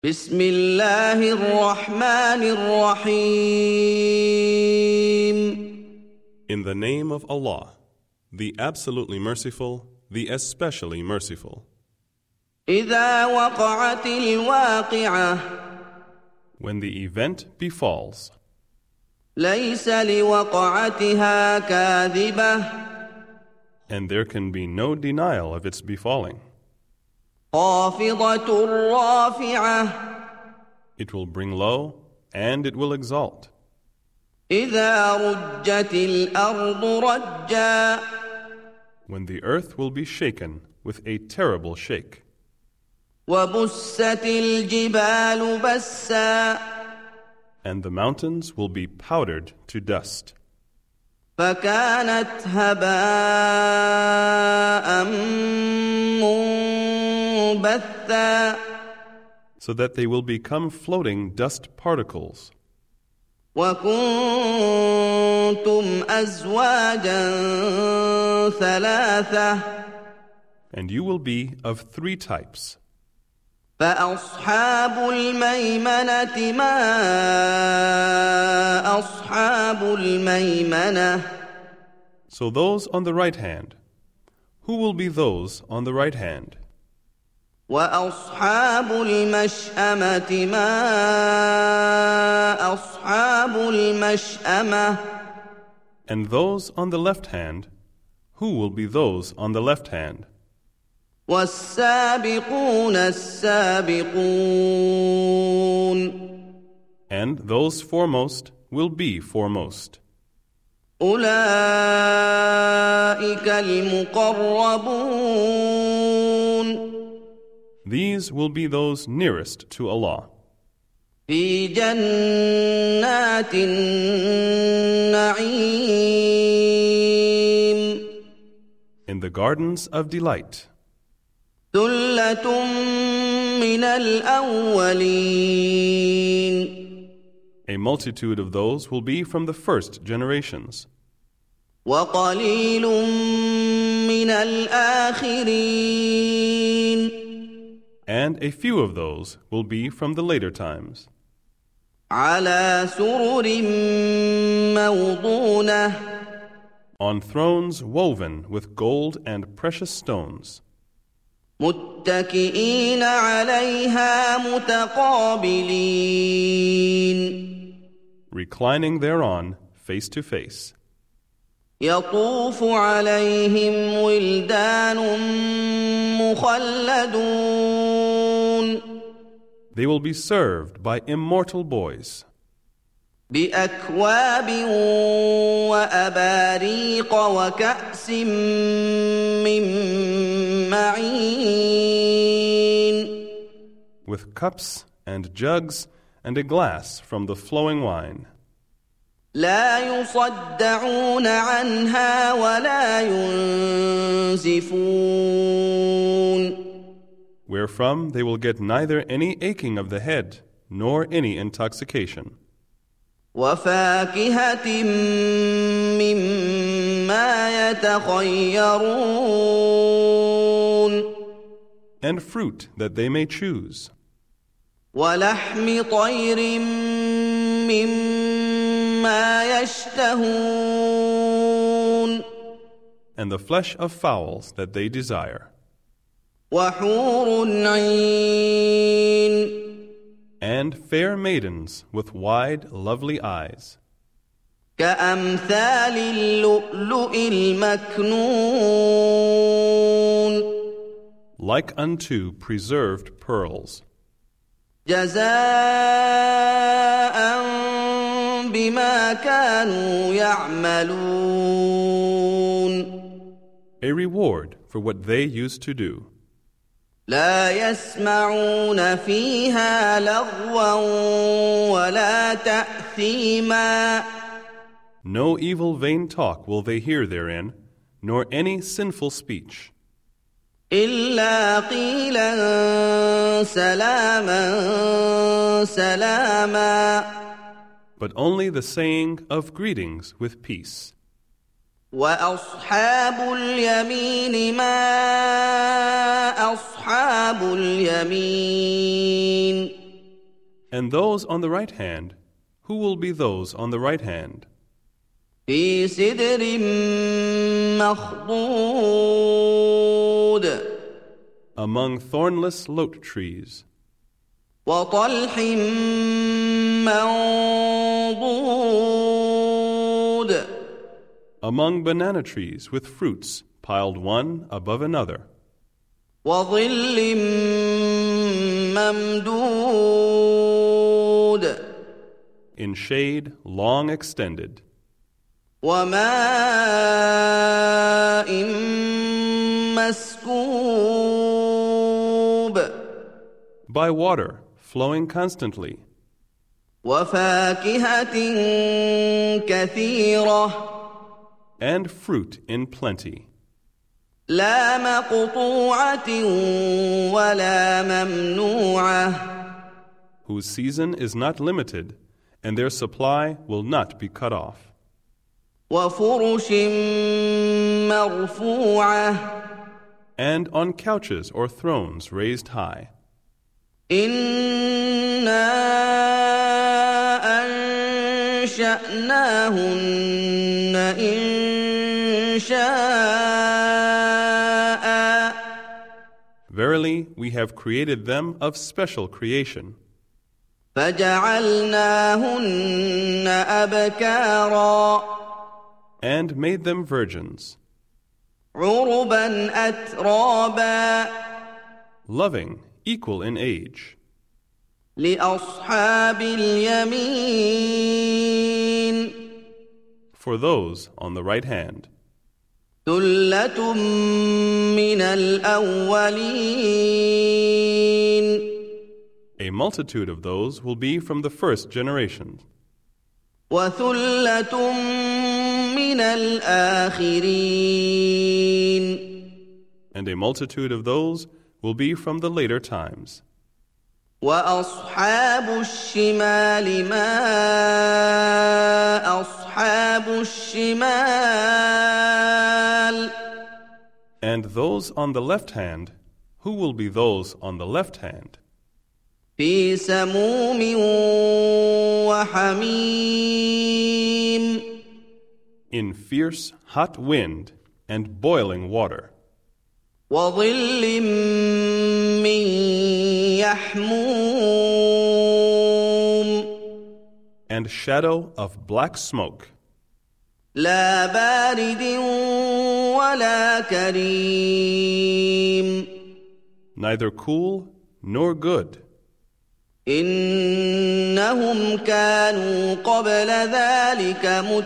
بسم الله الرحمن الرحيم. In the name of Allah, the absolutely merciful, the especially merciful. إذا وقعت الواقعة When the event befalls, ليس لوقعتها كاذبة and there can be no denial of its befalling. خافضة رافعة It will bring low and it will exalt. إذا رجت الأرض رجا When the earth will be shaken with a terrible shake, وبست الجبال بسا and the mountains will be powdered to dust, فكانت هباء منبثا so that they will become floating dust particles. وكنتم أزواجا ثلاثة And you will be of three types. فأصحاب الميمنة ما أصحاب الميمنة So those on the right hand, who will be those on the right hand? وأصحاب المشأمة ما أصحاب المشأمة And those on the left hand, who will be those on the left hand? والسابقون السابقون And those foremost will be foremost. أولئك المقربون These will be those nearest to Allah. في جنات النعيم In the gardens of delight. ثلة من الأولين A multitude of those will be from the first generations. وقليل من الآخرين And a few of those will be from the later times. على سرر موضونة On thrones woven with gold and precious stones. متكئين عليها متقابلين Reclining thereon face to face. يطوف عليهم ولدان مخلدون They will be served by immortal boys بأكواب وأباريق وكأس من معين with cups and jugs and a glass from the flowing wine, لا يصدعون عنها ولا ينزفون wherefrom they will get neither any aching of the head nor any intoxication, وفاكهة مما يتخيرون and fruit that they may choose, ولحم طير مما يشتهون and the flesh of fowls that they desire, وحور عين and fair maidens with wide, lovely eyes, كأمثال اللؤلؤ المكنون like unto preserved pearls, جزاء بما كانوا يعملون a reward for what they used to do. لا يسمعون فيها لغوا ولا تأثيما No evil vain talk will they hear therein, nor any sinful speech, إلا قيلا سلاما سلاما but only the saying of greetings with peace. وأصحاب اليمين ما أصحاب اليمين And those on the right hand, who will be those on the right hand? في سدر مخضود Among thornless lote trees, وطلح منضود among banana trees with fruits piled one above another, وظل ممدود in shade long extended, وماء مسكوب by water flowing constantly, وفاكهة كثيرة and fruit in plenty, لا مقطوعة ولا ممنوعة whose season is not limited, and their supply will not be cut off, وفرش مرفوعة and on couches or thrones raised high. إنا أنشأناهن إنشاء Verily, we have created them of special creation, فجعلناهن أبكارا and made them virgins, عربا أترابا loving, equal in age, لأصحاب اليمين for those on the right hand. ثلة من الأولين A multitude of those will be from the first generation, وثلة من الآخرين and a multitude of those will be from the later times. وأصحاب الشمال ما أصحاب الشمال And those on the left hand, who will be those on the left hand? في سموم وحميم In fierce, hot wind and boiling water, وظل من يحموم and shadow of black smoke, لا بارد ولا كريم neither cool nor good. إنهم كانوا قبل ذلك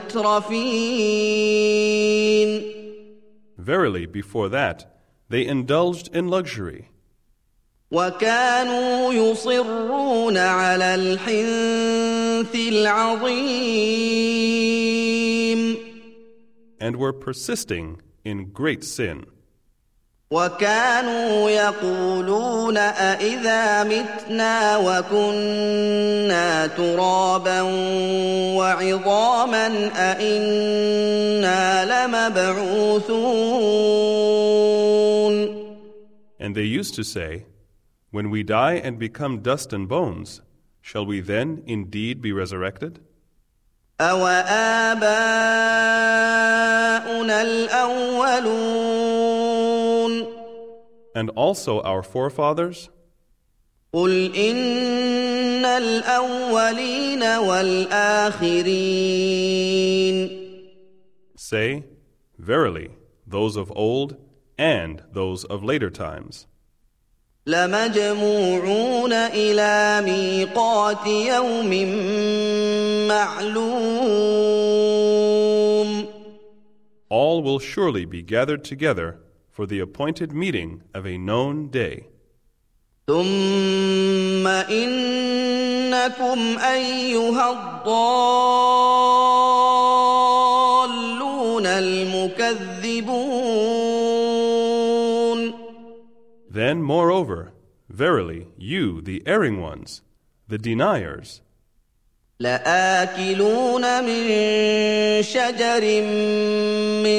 مترفين Verily, before that, they indulged in luxury, وكانوا يصرون على الحنث العظيم and were persisting in great sin. وكانوا يقولون أإذا متنا وكنا ترابا وعظاما أإنا لمبعوثون And they used to say, when we die and become dust and bones, shall we then indeed be resurrected? أَوَآبَاؤُنَا الْأَوَّلُونَ And also our forefathers? قُلْ إِنَّ الْأَوَّلِينَ وَالْآخِرِينَ Say, verily, those of old and those of later times. لَمَجْمُوعُونَ إِلَى مِيقَاتِ يَوْمٍ مَّعْلُومٍ All will surely be gathered together for the appointed meeting of a known day. ثُمَّ إِنَّكُمْ أَيُّهَا الضَّالُّونَ الْمُكَذِّبُونَ Then, moreover, verily, you, the erring ones, the deniers, لآكلون من شجر من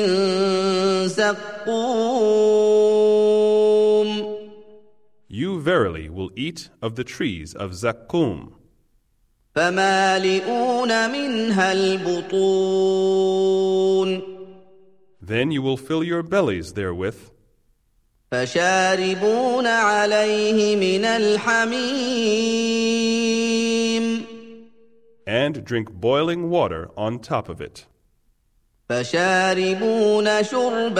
زقوم you verily will eat of the trees of Zakkum, فمالئون منها البطون Then you will fill your bellies therewith, فشاربون عليه من الحميم and drink boiling water on top of it. فشاربون شرب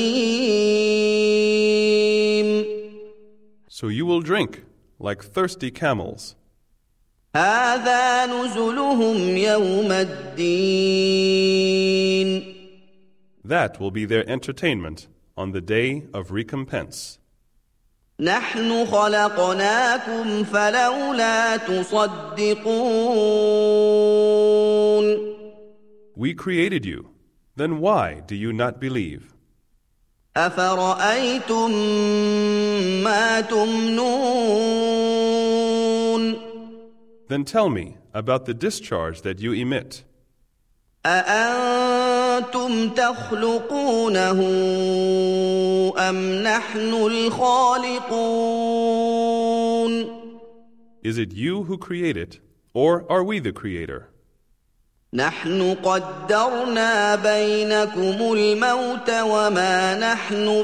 الهيم So you will drink like thirsty camels. هذا نزلهم يوم الدين That will be their entertainment on the day of recompense. نحن خلقناكم فلولا تصدقون We created you. Then why do you not believe? أفرأيتم ما تمنون Then tell me about the discharge that you emit. أأنتم تخلقونه أم نحن الخالقون Is it you who create it, or are we the creator? نحن قدرنا بينكم الموت وما نحن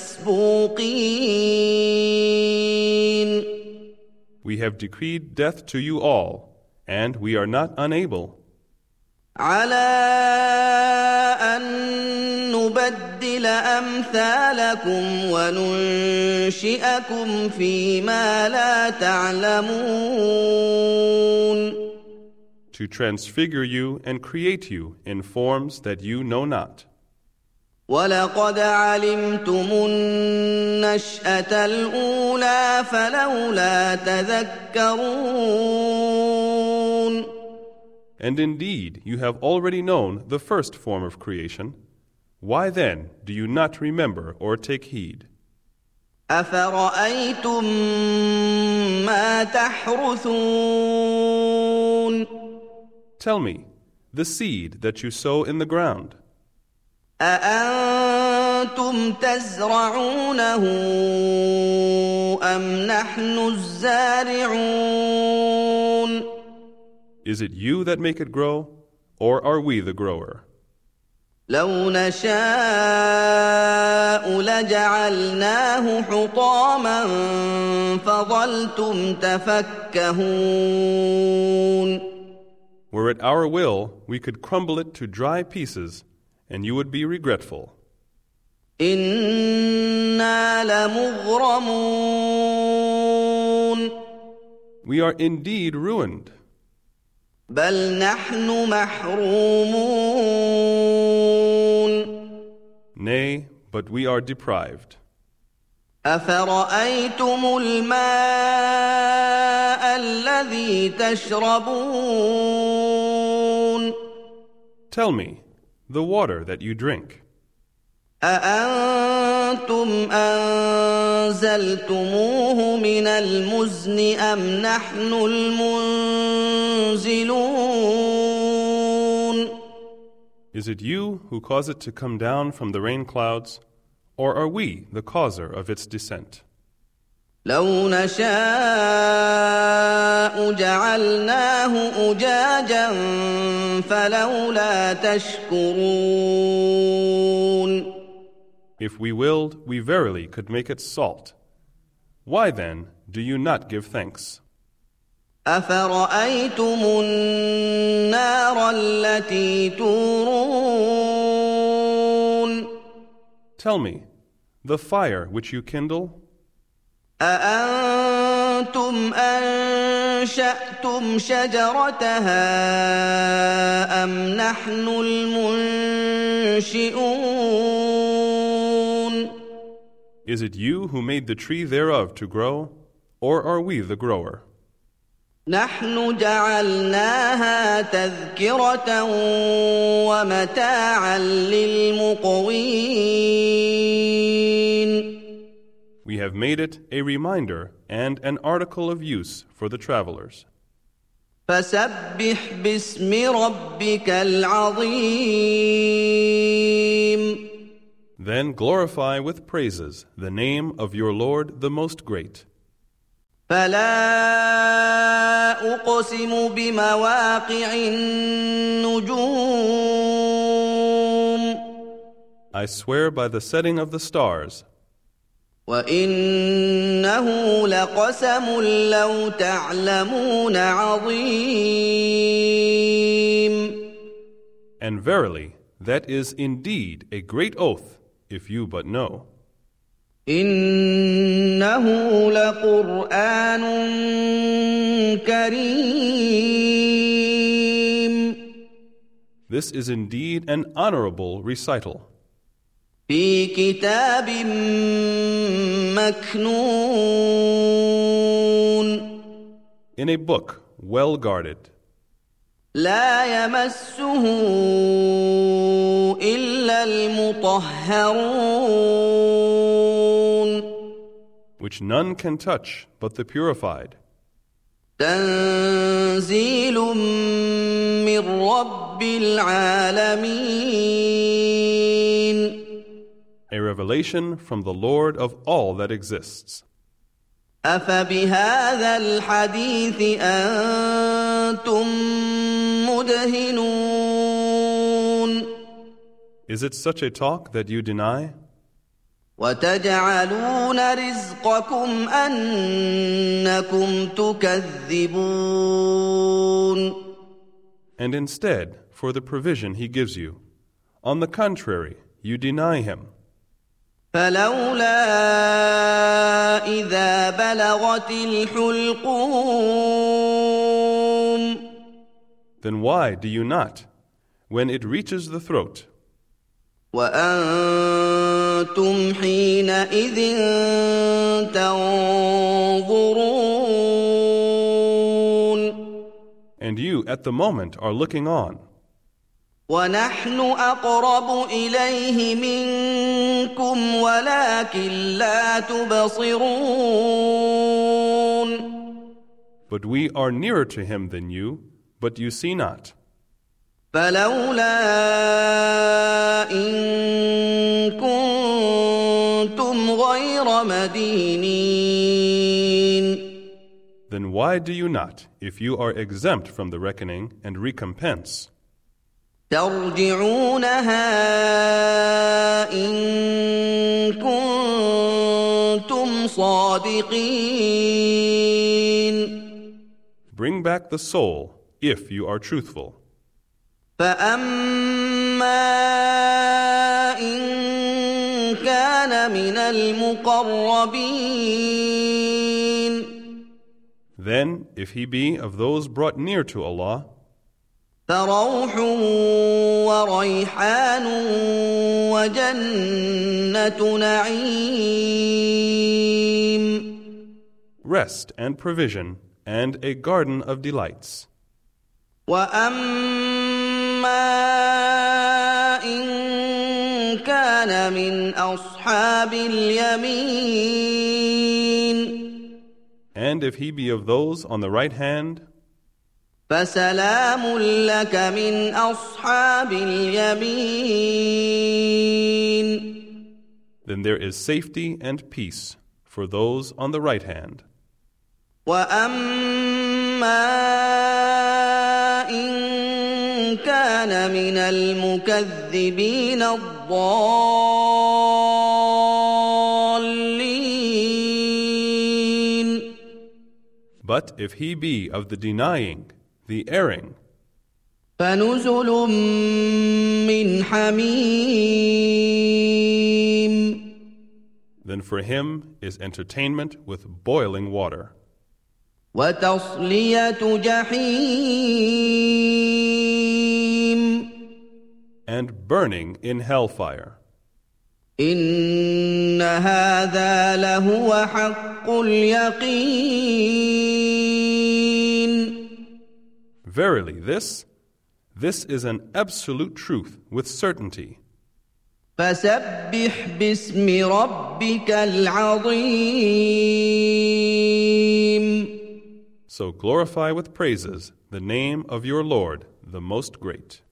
بمسبوقين We have decreed death to you all, and we are not unable على أن نبدل أمثالكم وننشئكم فيما لا تعلمون to transfigure you and create you in forms that you know not. ولقد علمتم النشأة الأولى فلولا تذكرون And indeed, you have already known the first form of creation. Why then do you not remember or take heed? أفرأيتم ما تحرثون Tell me, the seed that you sow in the ground, أأنتم تزرعونه أم نحن الزارعون is it you that make it grow, or are we the grower? لو نشاء لجعلناه حطاما فظلتم تفكهون Were it our will, we could crumble it to dry pieces, and you would be regretful. إنا لمغرمون We are indeed ruined. بل نحن محرومون Nay, but we are deprived. أفرأيتم الماء الذي تشربون Tell me, the water that you drink, أأنتم أنزلتموه من المزن أم نحن المنزلون is it you who cause it to come down from the rain clouds, or are we the causer of its descent? لو نشاء جعلناه أجاجا فلولا تشكرون If we willed, we verily could make it salt. Why then do you not give thanks? أفرأيتم النار التي تورون Tell me, the fire which you kindle, أأنتم أنشأتم شجرتها أم نحن المنشئون is it you who made the tree thereof to grow, or are we the grower? نحن جعلناها تذكرة ومتاعا للمقوين We have made it a reminder and an article of use for the travelers. فسبح باسم ربك العظيم Then glorify with praises the name of your Lord the Most Great. فلا أقسم بمواقع النجوم I swear by the setting of the stars, وإنه لقسم لو تعلمون عظيم and verily, that is indeed a great oath, if you but know. إنه لقرآن كريم This is indeed an honorable recital, في كتاب مكنون in a book well guarded, لا يمسه إلا المطهرون which none can touch but the purified, تنزيل من رب العالمين a revelation from the Lord of all that exists. أفبهذا الحديث أنتم مدهنون Is it such a talk that you deny? وتجعلون رزقكم أنكم تكذبون And instead, for the provision he gives you. On the contrary, you deny him. فلولا إذا بلغت الحلقوم Then why do you not, when it reaches the throat, وأنتم حينئذ تنظرون and you at the moment are looking on, ونحن أقرب إليه منكم ولكن لا تبصرون but we are nearer to him than you, but you see not. فلولا إن كنتم غير مدينين Then why do you not, if you are exempt from the reckoning and recompense, ترجعونها إن كنتم صادقين bring back the soul, if you are truthful? فأما إن كان من المقربين Then, if he be of those brought near to Allah, فروح وريحان وجنة نعيم rest and provision, and a garden of delights. وأما إن كان من أصحاب اليمين And if he be of those on the right hand, فسلام لك من أصحاب اليمين then there is safety and peace for those on the right hand. وأما إن كان من المكذبين الضالين But if he be of the denying, the erring, فنزل من حميم then for him is entertainment with boiling water, وتصلية جحيم and burning in hellfire. إن هذا لهو حق اليقين Verily, this is an absolute truth with certainty. فسبح باسم ربك العظيم So glorify with praises the name of your Lord, the Most Great.